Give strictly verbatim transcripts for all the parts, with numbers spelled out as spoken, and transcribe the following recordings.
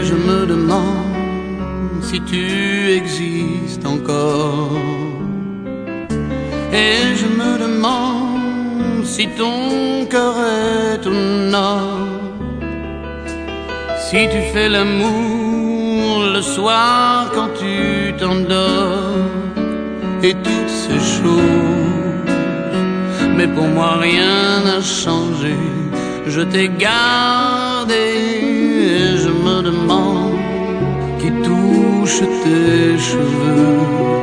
je me demande si tu existes encore. Et je me demande si ton cœur est au nord. Si tu fais l'amour le soir quand tu t'endors. Et toutes ces choses. Mais pour moi rien n'a changé. Je t'ai gardé et je me demande qui touche tes cheveux.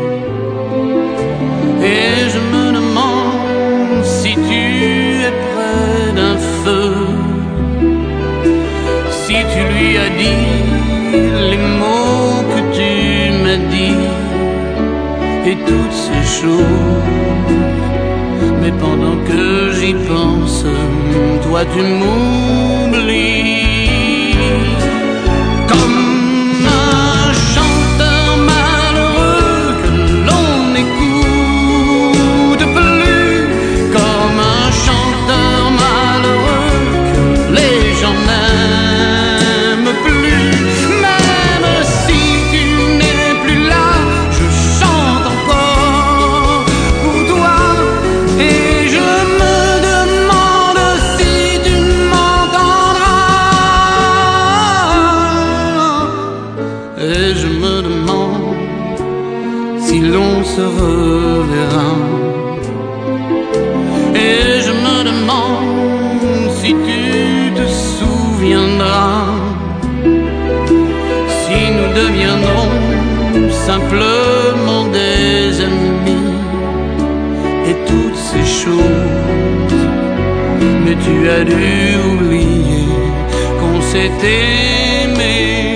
Et je me demande si tu es près d'un feu. Si tu lui as dit les mots que tu m'as dit. Et toutes ces choses. Mais pendant que j'y pense, toi tu m'oublies. Comme un chanteur malheureux que l'on n'écoute plus. Comme un chanteur malheureux que les gens n'aiment plus. Même si tu n'es plus là, je chante encore pour toi. Et je me demande si tu m'entendras. Et je me demande si l'on se reverra. Et je me demande si tu te souviendras. Si nous deviendrons simplement des amis. Et toutes ces choses. Mais tu as dû oublier qu'on s'est aimé.